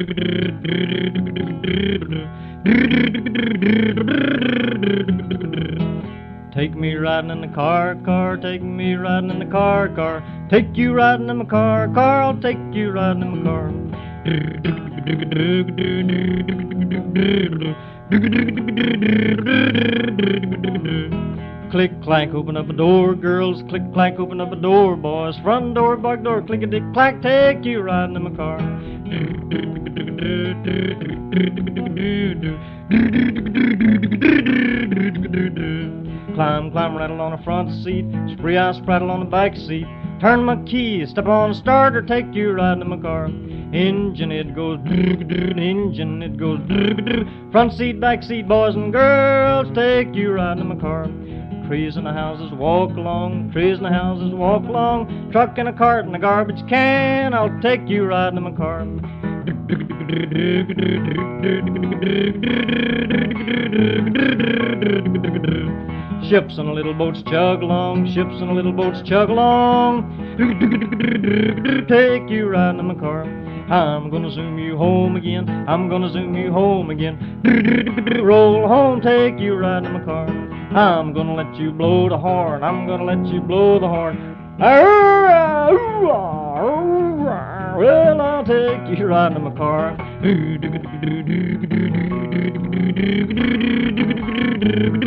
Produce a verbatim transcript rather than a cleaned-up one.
Take me riding in the car, car, take me riding in the car, car. Take you riding in my car, car, I'll take you riding in my car. Click, clank, open up a door, girls. Click, clank, open up a door, boys. Front door, back door, click-a-dick, clack, take you riding in my car. Climb, climb, rattle on the front seat. Spree, I spraddle on the back seat. Turn my key, step on the starter, take you riding in my car. Engine, it goes, engine, it goes. Front seat, back seat, boys and girls, take you riding in my car. Trees in the houses walk along, trees in the houses walk along. Truck and a cart and a garbage can, I'll take you riding in my car. Ships and little boats chug along, ships and little boats chug along. Take you riding in my car. I'm gonna zoom you home again, I'm gonna zoom you home again. Roll home, take you riding in my car. I'm gonna let you blow the horn, I'm gonna let you blow the horn. Well, I'll take you riding in my car.